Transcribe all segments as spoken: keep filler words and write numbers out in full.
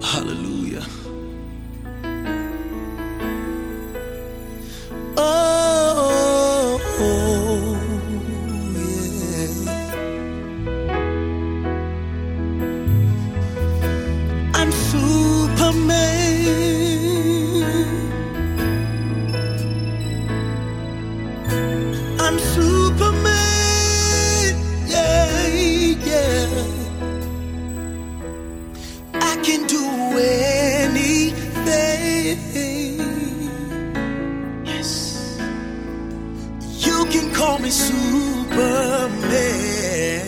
Hallelujah. Oh, oh, yeah. I'm Superman. I'm Superman. Yeah, yeah. I can do anything. Yes. You can call me Superman.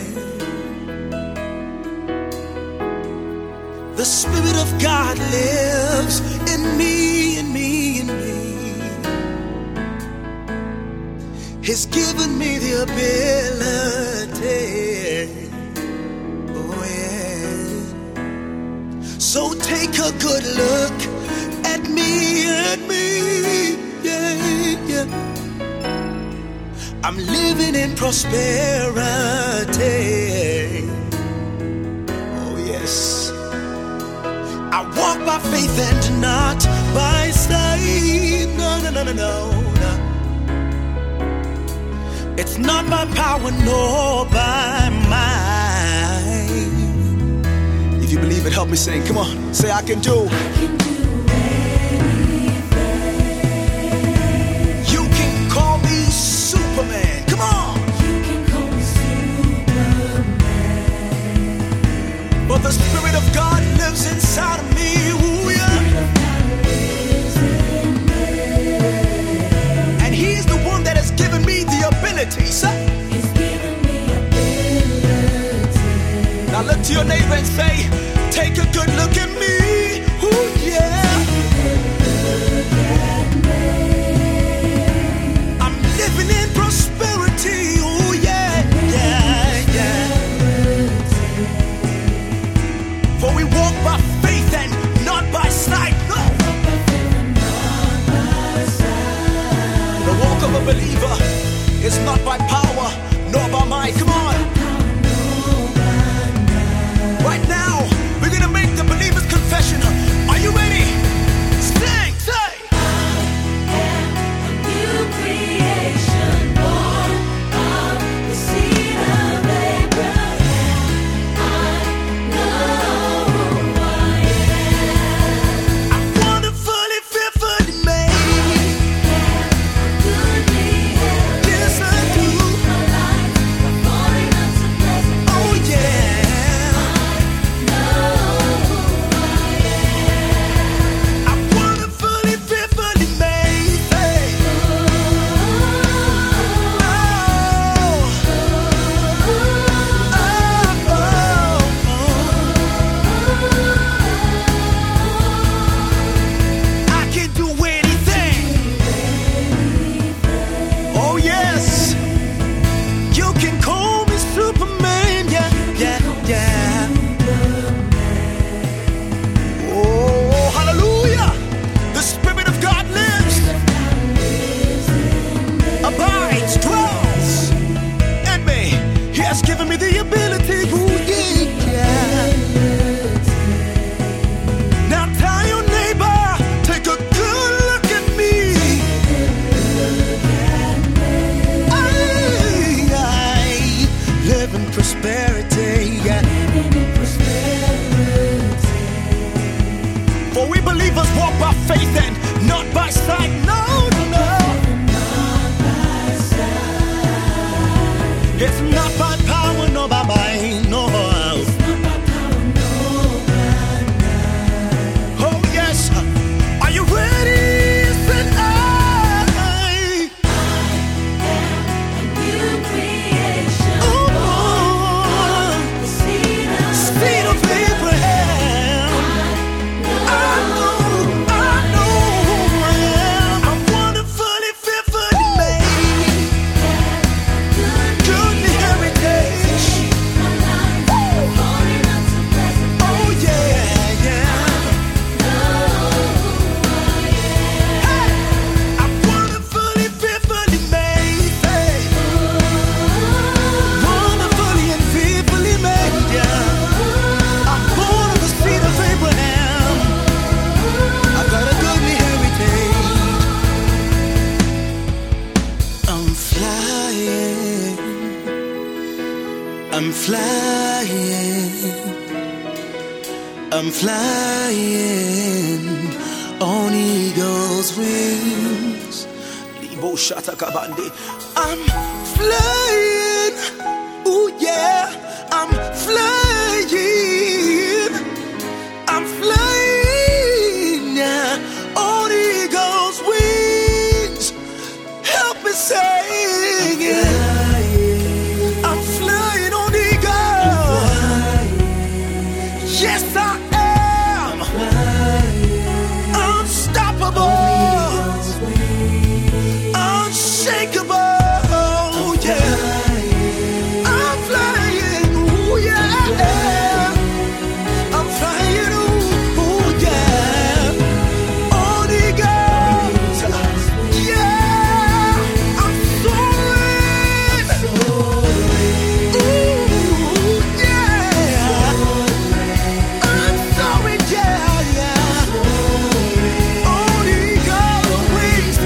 The Spirit of God lives in me, in me, in me. He's given me the ability. Oh yeah. So take a good look at me, at me. Yeah, yeah. I'm living in prosperity. Oh yes. I walk by faith and not by sight. No, no, no, no, no, no. It's not by power nor by might. If you believe it, help me sing. Come on, say I can do. I can do anything. You can call me Superman. Come on. You can call me Superman. But the Spirit of God lives inside of me. Ooh, yeah. And He's the one that has given me the ability. So, He's given me ability. now look to your neighbor and say, take a good look at me. Ooh, yeah. I'm living in prosperity. Ooh, yeah, yeah, yeah. For we walk by faith and not by sight. No. The walk of a believer is not by power nor by might. Come on. Right now, we're gonna make the believer's confession. Are you ready? Sing, say. I am a new creation, born of the seed of Abraham. I know who I am. I'm wonderfully, fearfully made. Goodly and Yes, I do. my life, from falling unto blessing. Oh, yeah. I'm wonderfully, fearfully made. Hey. Oh, oh, oh. I can do anything. Oh yes, you can call me Superman. Yeah, yeah, yeah. Oh, hallelujah! The Spirit of God lives, abides, dwells in me. He has given me the ability. Ooh, yeah, yeah. Now tell your neighbor, take a good look at me. I, I live in prosperity. Yeah. For we believers walk by faith and not by sight. No, no, no. It's not by power nor by might. No. Oh yes. Are you ready? Then I, New creation, oh, the seed of seed of Abraham. I know, I know who I am. I'm flying on eagle's wings. Libo Shatakabandi. I'm flying. Ooh yeah. I'm flying. I'm flying yeah, on eagle's wings. Help me sing it. I'm flying on eagles. Yes, I am. Unstoppable. Unshakable. Yeah. I'm flying. Ooh, yeah. I'm flying. Ooh, yeah. On eagles. Yeah. I'm soaring. Ooh, yeah. I'm soaring. Yeah, yeah. On eagle's wings.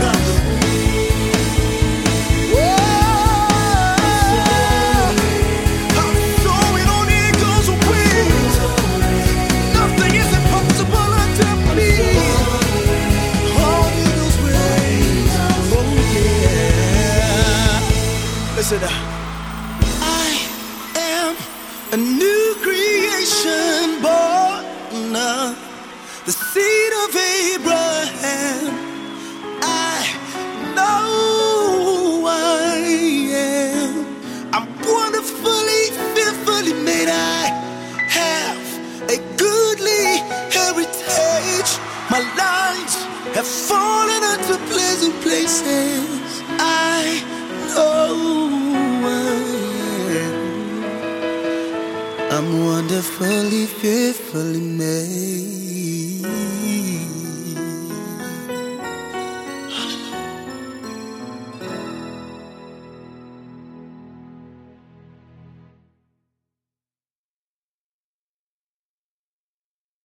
Whoa. I'm soaring on eagle's wings. Nothing is impossible unto me. On eagle's wings. Oh yeah. Listen, I am a new creation born of the seed of Abraham. I know I am. I'm wonderfully, fearfully made. I have a goodly heritage. My lines have fallen into pleasant places. I know I am. I'm wonderfully, fearfully made.